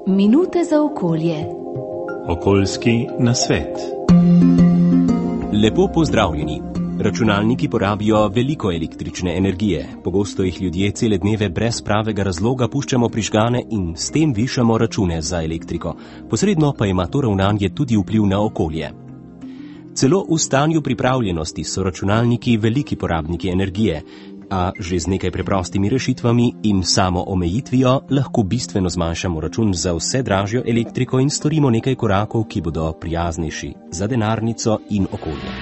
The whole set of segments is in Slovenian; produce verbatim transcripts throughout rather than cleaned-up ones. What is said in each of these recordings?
Minute za okolje. Okoljski nasvet. Lepo pozdravljeni. Računalniki porabijo veliko električne energije. Pogosto jih ljudje cele dneve brez pravega razloga puščamo prižgane in s tem višamo račune za elektriko. Posredno pa ima to ravnanje tudi vpliv na okolje. Celo v stanju pripravljenosti so računalniki veliki porabniki energije, a že z nekaj preprostimi rešitvami in samo omejitvijo lahko bistveno zmanjšamo račun za vse dražjo elektriko in storimo nekaj korakov, ki bodo prijaznejši za denarnico in okolje.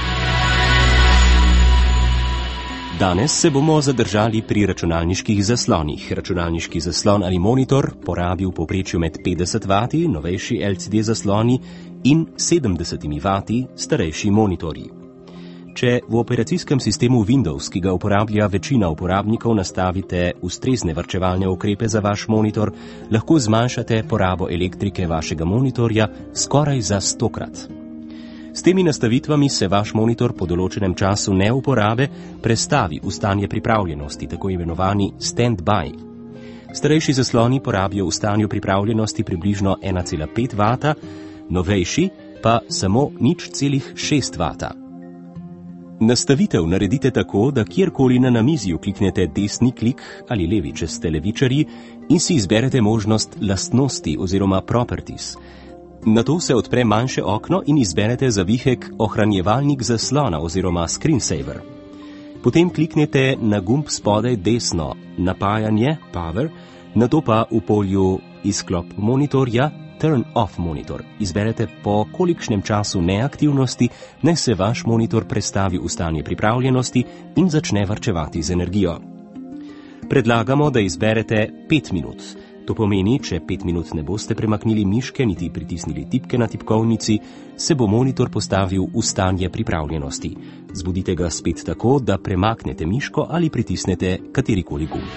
Danes se bomo zadržali pri računalniških zaslonih. Računalniški zaslon ali monitor porabi v povprečju med petdeset vati, novejši L C D zasloni, in sedemdeset vati, starejši monitorji. Če v operacijskem sistemu Windows, ki ga uporablja večina uporabnikov, nastavite ustrezne varčevalne ukrepe za vaš monitor, lahko zmanjšate porabo elektrike vašega monitorja skoraj za stokrat. S temi nastavitvami se vaš monitor po določenem času neuporabe prestavi v stanje pripravljenosti, tako imenovani stand-by. Starejši zasloni porabijo v stanju pripravljenosti približno ena cela pet vata, novejši pa samo nič celih šest vata. Nastavitev naredite tako, da kjerkoli na namizju kliknete desni klik ali levi, če ste levičarji, in si izberete možnost lastnosti oziroma properties. Nato se odpre manjše okno in izberete zavihek ohranjevalnik zaslona oziroma screensaver. Potem kliknete na gumb spodaj desno napajanje, power, nato pa v polju izklop monitorja, turn off monitor. Izberete, po kolikšnem času neaktivnosti naj se vaš monitor prestavi v stanje pripravljenosti in začne varčevati z energijo. Predlagamo, da izberete pet minut. To pomeni, če pet minut ne boste premaknili miške niti pritisnili tipke na tipkovnici, se bo monitor postavil v stanje pripravljenosti. Zbudite ga spet tako, da premaknete miško ali pritisnete katerikoli gumb.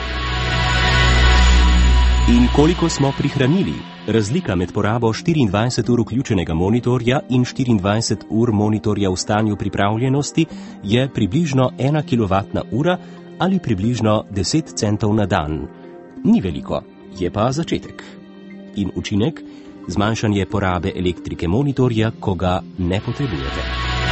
In koliko smo prihranili? Razlika med porabo štiriindvajset ur vključenega monitorja in štiriindvajset ur monitorja v stanju pripravljenosti je približno ena kilovatna ura ali približno deset centov na dan. Ni veliko, je pa začetek. In učinek? Zmanjšanje porabe elektrike monitorja, ko ga ne potrebujete.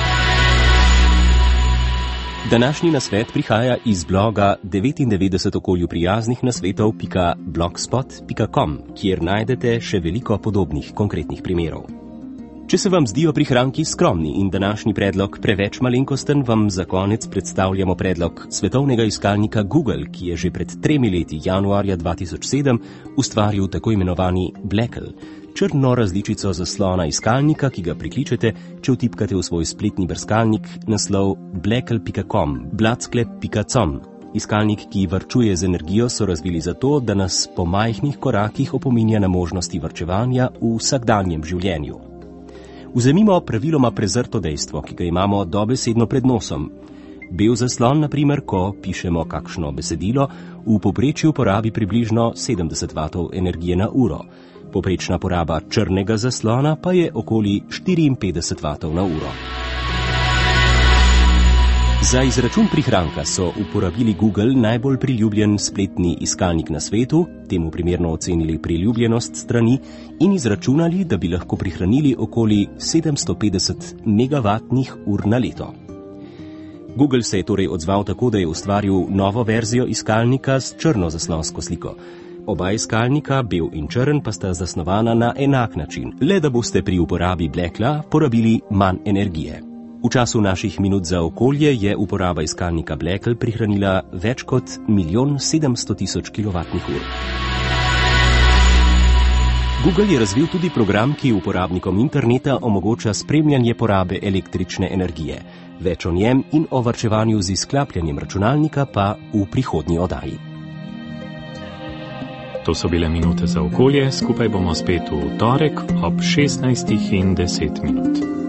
Današnji nasvet prihaja iz bloga devetindevetdeset okolju prijaznih nasvetov pika blogspot pika com, kjer najdete še veliko podobnih konkretnih primerov. Če se vam zdijo prihranki skromni in današnji predlog preveč malenkosten, vam za konec predstavljamo predlog svetovnega iskalnika Google, ki je že pred tremi leti, januarja dva tisoč sedem, ustvaril tako imenovani Blackl, črno različico zaslona iskalnika, ki ga prikličete, če vtipkate v svoj spletni brskalnik naslov blackl pika com, blacksklep pika com. Iskalnik, ki varčuje z energijo, so razvili zato, da nas po majhnih korakih opominja na možnosti varčevanja v vsakdanjem življenju. Vzemimo praviloma prezrto dejstvo, ki ga imamo dobesedno pred nosom. Bel zaslon, na primer, ko pišemo kakšno besedilo, v povprečju porabi približno sedemdeset vatov energije na uro. Povprečna poraba črnega zaslona pa je okoli štiriinpetdeset vatov na uro. Za izračun prihranka so uporabili Google, najbolj priljubljen spletni iskalnik na svetu, temu primerno ocenili priljubljenost strani in izračunali, da bi lahko prihranili okoli sedemsto petdeset megavatnih ur na leto. Google se je torej odzval tako, da je ustvaril novo verzijo iskalnika s črno zaslonsko sliko. Oba iskalnika, bel in črn, pa sta zasnovana na enak način, le da boste pri uporabi Blackla porabili manj energije. V času naših minut za okolje je uporaba iskalnika Blackl prihranila več kot milijon sedemsto tisoč kilovatnih ur. Google je razvil tudi program, ki uporabnikom interneta omogoča spremljanje porabe električne energije. Več o njem in o varčevanju z izklapljanjem računalnika pa v prihodnji oddaji. To so bile minute za okolje, skupaj bomo spet v torek ob šestnajstih in deset minut.